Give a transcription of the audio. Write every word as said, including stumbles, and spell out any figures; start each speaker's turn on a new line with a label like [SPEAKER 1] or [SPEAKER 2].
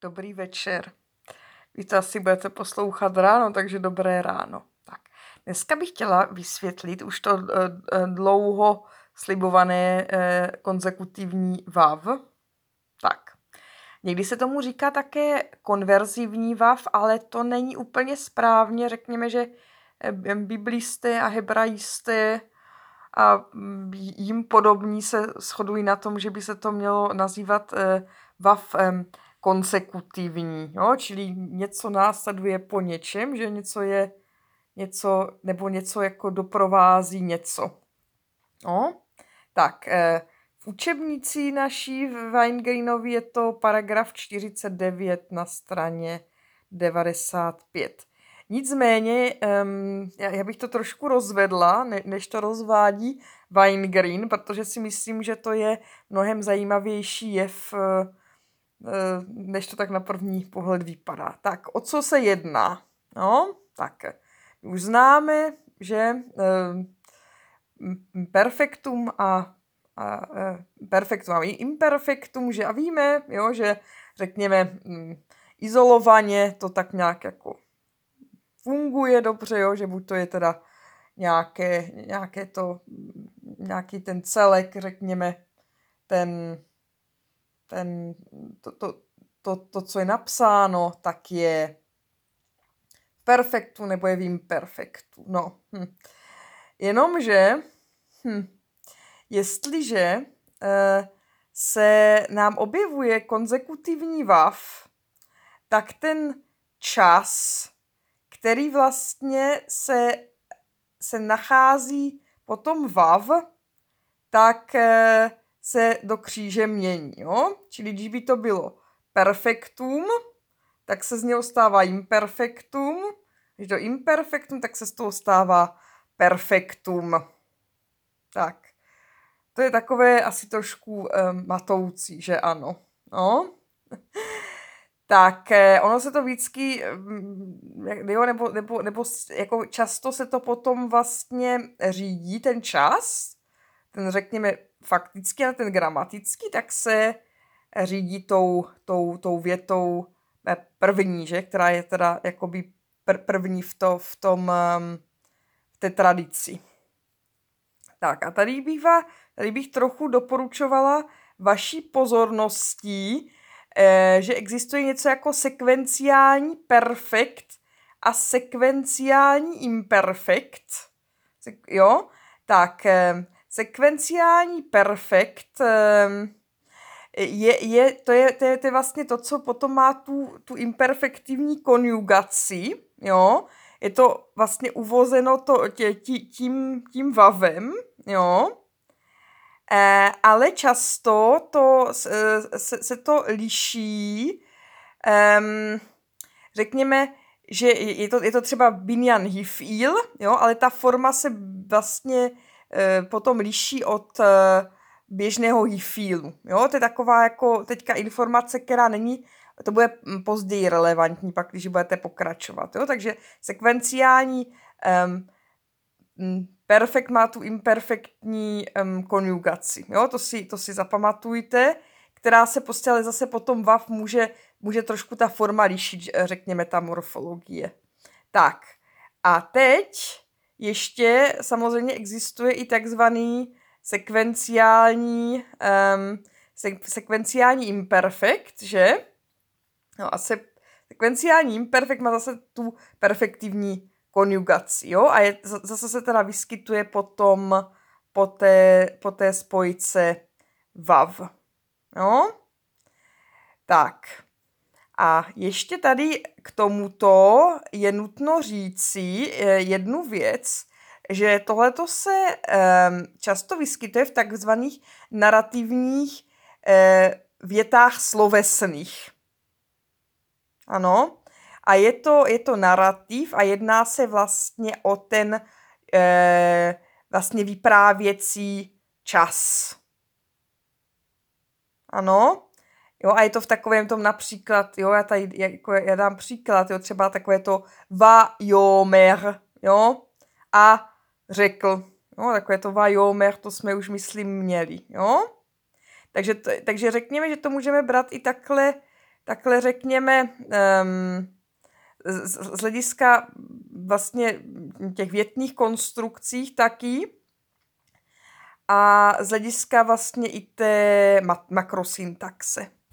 [SPEAKER 1] Dobrý večer. Vy to asi budete poslouchat ráno, takže dobré ráno. Tak, dneska bych chtěla vysvětlit už to dlouho slibované konsekutivní vav. Tak, někdy se tomu říká také konverzivní vav, ale to není úplně správně. Řekněme, že biblisté a hebrajisté a jim podobní se shodují na tom, že by se to mělo nazývat vav konsekutivní, jo? Čili něco následuje po něčem, že něco je něco, nebo něco jako doprovází něco. No? Tak, v učebnici naší v Weingrinovi je to paragraf čtyřicet devět na straně devadesát pět. Nicméně, um, já bych to trošku rozvedla, ne, než to rozvádí Weingrin, protože si myslím, že to je mnohem zajímavější jev, než to tak na první pohled vypadá. Tak, o co se jedná? No, tak, už známe, že um, perfektum a, a perfektum a imperfektum, že a víme, jo, že řekněme um, izolovaně to tak nějak jako funguje dobře, jo, že buď to je teda nějaké, nějaké to, nějaký ten celek, řekněme, ten, ten, to, to, to, to, co je napsáno, tak je v perfektu nebo je v imperfektu. No, hm. Jenomže, hm, jestliže eh, se nám objevuje konsekutivní vav, tak ten čas, který vlastně se, se nachází po tom vav, tak eh, se do kříže mění. Jo? Čili když by to bylo perfektum, tak se z něho stává imperfektum. Když to imperfektum, tak se z toho stává perfektum. Tak. To je takové asi trošku um, matoucí, že ano. No. Tak ono se to vždycky, jo, nebo, nebo, nebo jako často se to potom vlastně řídí, ten čas, ten řekněme fakticky a ten gramatický, tak se řídí tou, tou, tou větou první, že, která je teda jakoby pr- první v, to, v tom, v té tradici. Tak a tady bych, va, tady bych trochu doporučovala vaší pozorností, že existuje něco jako sekvenciální perfekt a sekvenciální imperfekt. Jo? Tak, sekvenciální perfekt je, je, to, je, to, je, to je vlastně to, co potom má tu, tu imperfektivní konjugaci. Jo? Je to vlastně uvozeno to, tě, tím, tím vavem, jo? Eh, ale často to, se, se to liší. Um, řekněme, že je to, je to třeba binyan hifil, jo, ale ta forma se vlastně eh, potom liší od eh, běžného hifilu. Jo? To je taková jako teďka informace, která není, to bude později relevantní, pak když budete pokračovat. Jo? Takže sekvenciální um, perfekt má tu imperfektní um, konjugaci. Jo? To, si, to si zapamatujte, která se prostě ale zase potom vav může, může trošku ta forma lišit, řekněme ta morfologie. Tak a teď ještě samozřejmě existuje i takzvaný sekvenciální, um, sek, sekvenciální imperfekt, že? No a se, sekvenciální imperfekt má zase tu perfektivní konjugaci, jo? A je, zase se teda vyskytuje potom po té, po té spojce vav. No? Tak. A ještě tady k tomuto je nutno říci jednu věc, že tohleto se um, často vyskytuje v takzvaných narrativních uh, větách slovesných. Ano. A je to, je to narrativ a jedná se vlastně o ten uh, vlastně vyprávěcí čas. Ano. Jo, a je to v takovém tom například, jo, já tady jako, já dám příklad, jo, třeba takové to vajomer, jo, a řekl, jo, takové to vajomer, to jsme už, myslím, měli, jo. Takže, to, takže řekněme, že to můžeme brát i takhle takhle řekněme, um, z, z hlediska vlastně těch větných konstrukcích taky a z hlediska vlastně i té ma- makrosyntaxe.